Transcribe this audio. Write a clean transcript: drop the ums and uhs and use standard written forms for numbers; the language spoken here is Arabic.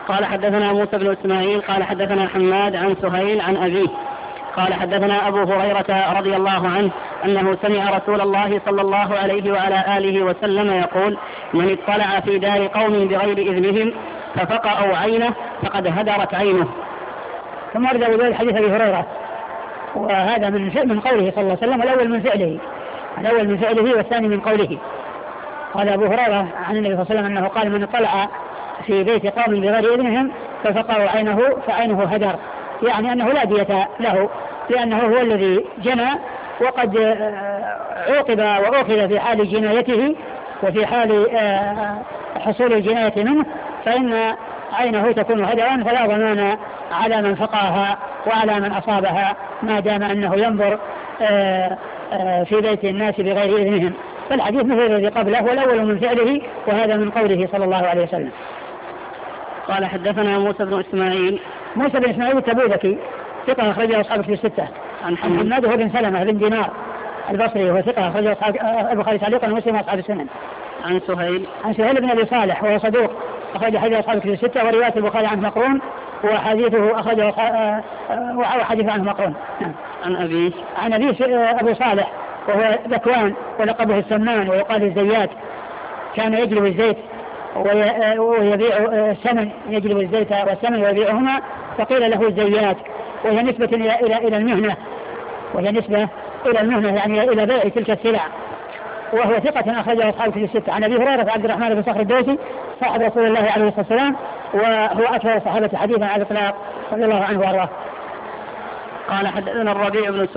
قال حدثنا موسى بن إسماعيل قال حدثنا حماد عن سهيل عن أبيه قال حدثنا أبو هريرة رضي الله عنه أنه سمع رسول الله صلى الله عليه وعلى آله وسلم يقول: من اطلع في دار قوم بغير إذنهم ففقأوا عينه فقد هدرت عينه. ثم ورد أبو داود حديث أبي هريرة، وهذا من قوله صلى الله عليه وسلم، الأول من فعله والثاني من قوله. قال أبو هريرة عن النبي صلى الله عليه وسلم أنه قال: من اطلع في بيت قوم بغير إذنهم ففقأوا عينه فعينه هدر، يعني أنه لا دية له، لأنه هو الذي جنى وقد عوقب وأخذ في حال جنايته وفي حال حصول الجناية منه، فإن عينه تكون هدرا، فلا ضمان على من فقاها وعلى من أصابها ما دام أنه ينظر في بيت الناس بغير إذنهم. فالحديث مثل الذي قبله، والأول من فعله وهذا من قوله صلى الله عليه وسلم. قال حدثنا موسى بن إسماعيل التبوذكي ثقة أخرجه أصحاب في 6. عن حماد بن سلمة بن دينار البصري وهو ثقة أخرجه البخاري تعليقا ومسلم وأصحاب السنن. عن سهيل بن أبي صالح وهو صدوق أخرج حديث أصحاب في 6، ورواية البخاري عنه مقرون وحديثه أخرجه وحديث عنه مقرون. عن أبيه أبو صالح وهو ذكوان ولقبه السمان ويقال الزيات، كان يجلب الزيت ويبيع السمن، يجلب الزيت والسمن ويبيعهما، فقيل له الزيات، وهي نسبة إلى المهنة، يعني إلى بيع تلك السلع. وهو ثقة أخرجه أصحاب في 6. عن أبي هريرة عبد الرحمن بن صخر الدوسي صاحب رسول الله عليه الصلاة والسلام، وهو أكثر الصحابة حديثا على الإطلاق رضي الله عنه وأرضاه. قال حدثنا الربيع بن